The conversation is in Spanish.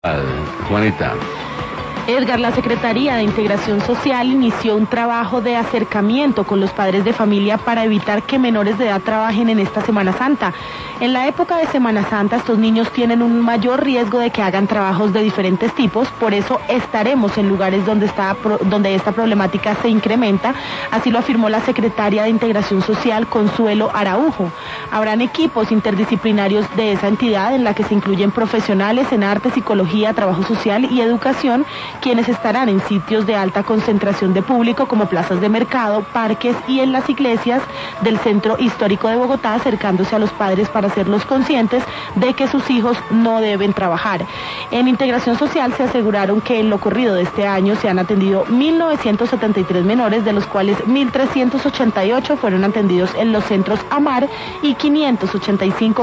Juanita. Edgar, la Secretaría de Integración Social inició un trabajo de acercamiento con los padres de familia para evitar que menores de edad trabajen en esta Semana Santa. En la época de Semana Santa, estos niños tienen un mayor riesgo de que hagan trabajos de diferentes tipos, por eso estaremos en lugares donde esta problemática se incrementa, así lo afirmó la Secretaria de Integración Social, Consuelo Araujo. Habrán equipos interdisciplinarios de esa entidad en la que se incluyen profesionales en arte, psicología, trabajo social y educación, quienes estarán en sitios de alta concentración de público como plazas de mercado, parques y en las iglesias del centro histórico de Bogotá, acercándose a los padres para hacerlos conscientes de que sus hijos no deben trabajar. En Integración Social se aseguraron que en lo corrido de este año se han atendido 1.973 menores, de los cuales 1.388 fueron atendidos en los centros AMAR y 585